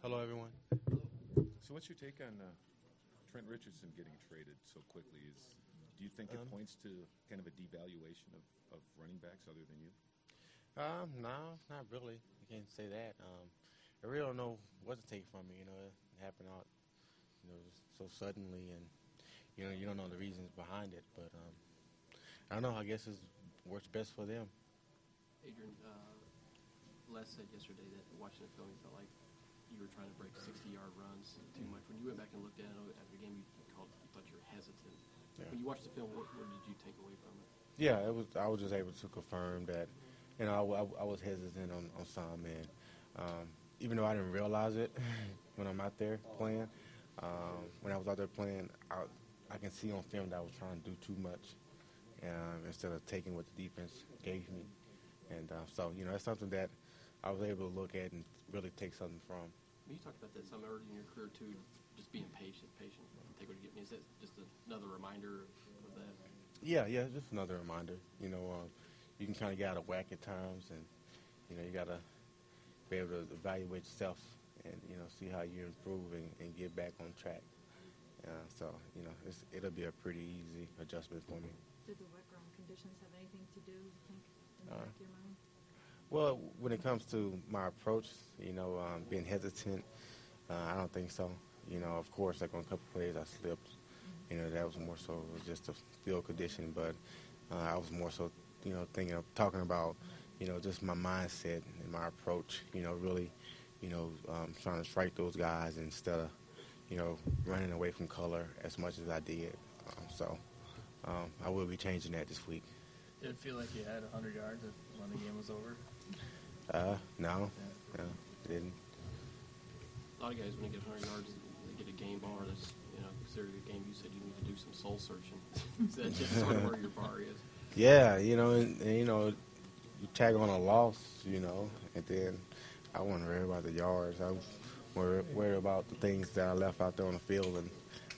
Hello, everyone. So what's your take on Trent Richardson getting traded so quickly? Do you think it points to kind of a devaluation of running backs other than you? No, not really. I can't say that. I really don't know what to take from it. It happened out, so suddenly, and you don't know the reasons behind it. But I don't know. I guess it works best for them. Adrian, Les said yesterday that watching the film, he felt like you were trying to break 60-yard runs too much. When you went back and looked at it after the game, you thought you were hesitant. Yeah. When you watched the film, what did you take away from it? Yeah, I was just able to confirm that. I was hesitant on some, and even though I didn't realize it when I'm out there playing, when I was out there playing, I can see on film that I was trying to do too much instead of taking what the defense gave me. And so, that's something that I was able to look at and really take something from. You talked about that some early in your career, too, just being patient, take what you get me. Is that just another reminder of that? Yeah, just another reminder. You can kind of get out of whack at times, and, you got to be able to evaluate yourself and, see how you improve and get back on track. So, it'll be a pretty easy adjustment for me. Did the wet ground conditions have anything to do, you think, in the back of your mind? Well, when it comes to my approach, being hesitant, I don't think so. Of course, like on a couple plays I slipped. That was more so just a field condition, but I was more so, talking about, just my mindset and my approach, really, trying to strike those guys instead of, running away from color as much as I did. So I will be changing that this week. Did it feel like you had 100 yards when the game was over? No, it didn't. A lot of guys, when they get 100 yards, they get a game bar that's, considered a game. You said you need to do some soul searching. Is that just sort of where your bar is? Yeah, and you tag on a loss, and then I wasn't worried about the yards. I was worried about the things that I left out there on the field and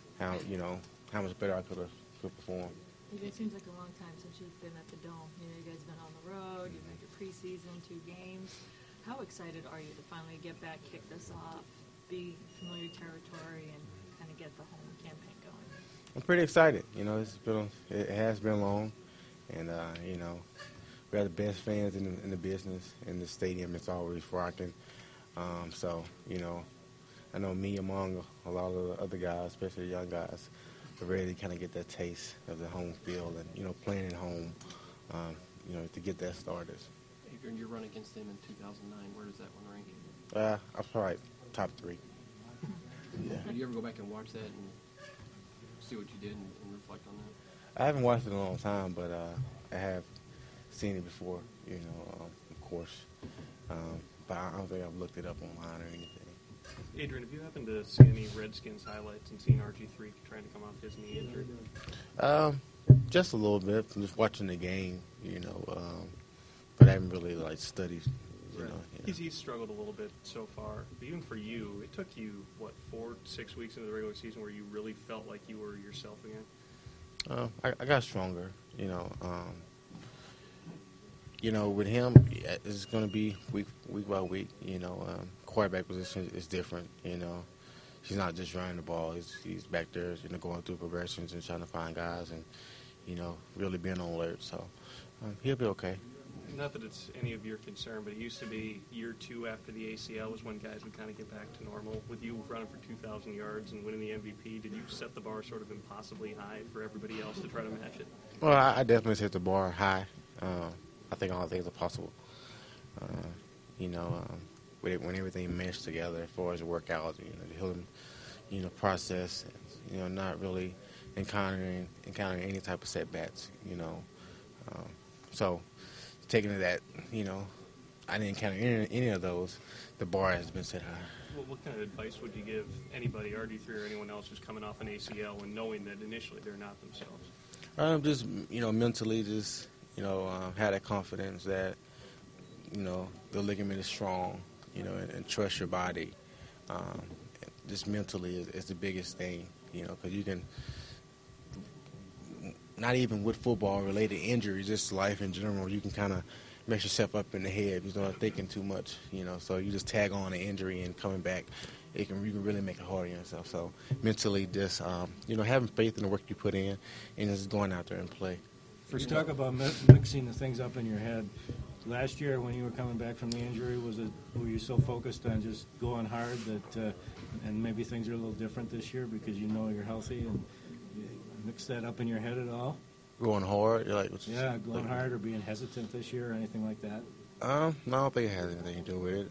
how much better I could perform. It seems like a long time since you've been at the Dome. You guys have been on the road. You've had your preseason, 2 games. How excited are you to finally get back, kick this off, be familiar territory, and kind of get the home campaign going? I'm pretty excited. It has been long, and we are the best fans in the business. In the stadium, it's always rocking. So I know me among a lot of the other guys, especially the young guys, are ready to kind of get that taste of the home field and playing at home, to get that started. Adrian, your run against them in 2009, where does that one rank? I was probably top 3. Yeah. Did you ever go back and watch that and see what you did and reflect on that? I haven't watched it in a long time, but I have seen it before, of course. But I don't think I've looked it up online or anything. Adrian, have you happened to see any Redskins highlights and seen RG3 trying to come off his knee injury? Just a little bit, from just watching the game, but I haven't really studied. He's struggled a little bit so far. But even for you, it took you 4-6 weeks into the regular season where you really felt like you were yourself again. I got stronger. With him, it's going to be week by week. Quarterback position is different. He's not just running the ball. He's back there, going through progressions and trying to find guys and, really being on alert. So he'll be okay. Not that it's any of your concern, but it used to be year 2 after the ACL was when guys would kind of get back to normal. With you running for 2,000 yards and winning the MVP, did you set the bar sort of impossibly high for everybody else to try to match it? Well, I definitely set the bar high. I think all things are possible. When everything meshed together as far as the workout, the healing, process, not really encountering any type of setbacks, So taking to that, I didn't encounter any of those. The bar has been set high. Well, what kind of advice would you give anybody, RG3 or anyone else who's coming off an ACL and knowing that initially they're not themselves? Just, mentally just, have that confidence that, the ligament is strong, and trust your body. Just mentally is the biggest thing, because you can, not even with football-related injuries, just life in general, you can kind of mess yourself up in the head. You start thinking too much, so you just tag on an injury and coming back, you can really make it hard on yourself. So mentally, just having faith in the work you put in, and just going out there and play. You talk about mixing the things up in your head. Last year, when you were coming back from the injury, were you so focused on just going hard that, and maybe things are a little different this year because you know you're healthy, and you mix that up in your head at all? Going hard, you're like, going hard or being hesitant this year or anything like that? No, I don't think it has anything to do with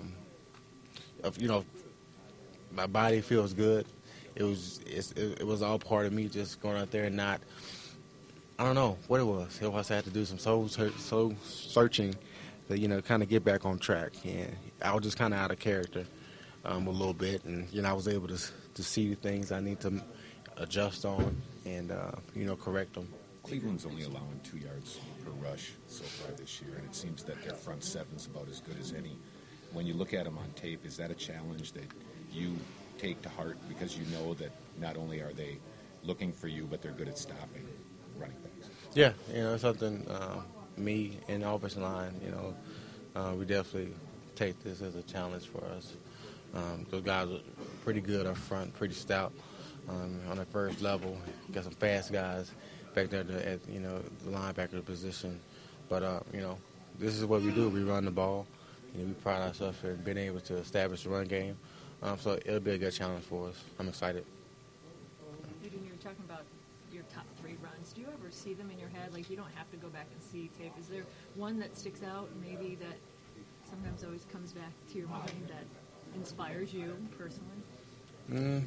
it. My body feels good. It was all part of me just going out there and not. I don't know what it was. It was I had to do some soul searching to kind of get back on track. And I was just kind of out of character a little bit, and I was able to see the things I need to adjust on and correct them. Cleveland's only allowing 2 yards per rush so far this year, and it seems that their front seven's about as good as any. When you look at them on tape, is that a challenge that you take to heart because you know that not only are they looking for you, but they're good at stopping running backs? Yeah, it's something me and the offensive line, we definitely take this as a challenge for us. Those guys are pretty good up front, pretty stout on the first level. Got some fast guys back there at the linebacker position. But, this is what we do. We run the ball. We pride ourselves in being able to establish the run game. So it'll be a good challenge for us. I'm excited. Adrian, you were talking about your top 3 runs. Do you ever see them in your head? Like, you don't have to go back and see tape. Is there one that sticks out, maybe that sometimes always comes back to your mind that inspires you personally?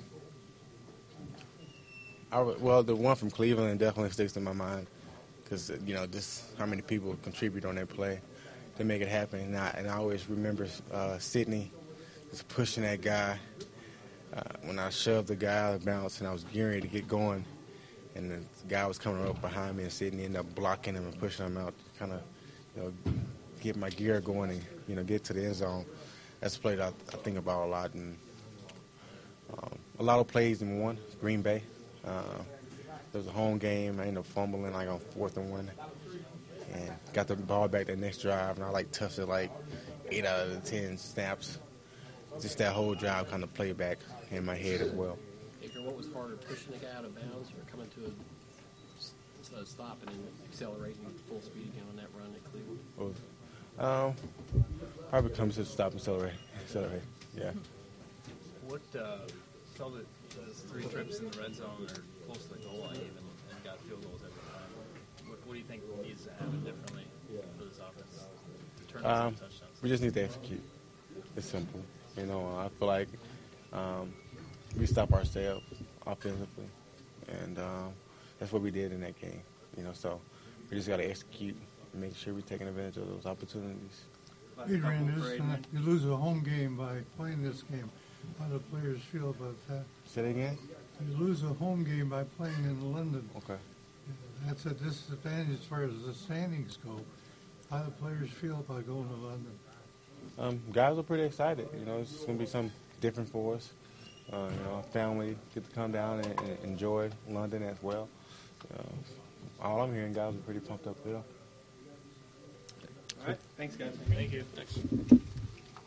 Well, the one from Cleveland definitely sticks in my mind because, just how many people contribute on that play to make it happen. And I always remember Sidney just pushing that guy when I shoved the guy out of bounds and I was getting ready to get going. And the guy was coming up behind me, and Sidney ended up blocking him and pushing him out to kind of, get my gear going and, get to the end zone. That's a play that I think about a lot. And a lot of plays in one, Green Bay. There was a home game. I ended up fumbling like on 4th and 1, and got the ball back that next drive, and I touched it 8 out of the 10 snaps. Just that whole drive kind of played back in my head as well. Adrian, what was harder, pushing the guy out of bounds or coming to a stop and then accelerating full speed again on that run at Cleveland? Probably comes to stop and accelerate. Yeah. What tell the 3 trips in the red zone are close to the goal line even and got field goals every time. What do you think needs to happen differently for this offense to turn this into touchdowns? We just need to execute. It's simple. I feel like we stop ourselves offensively, and that's what we did in that game. So we just got to execute and make sure we're taking advantage of those opportunities. Adrian, you lose a home game by playing this game. How do players feel about that? Say that again? You lose a home game by playing in London. Okay. That's a disadvantage as far as the standings go. How do players feel about going to London? Guys are pretty excited. It's going to be something different for us. Family get to come down and enjoy London as well. All I'm hearing, guys are pretty pumped up there. All right. Thanks, guys. Thank you. Thanks.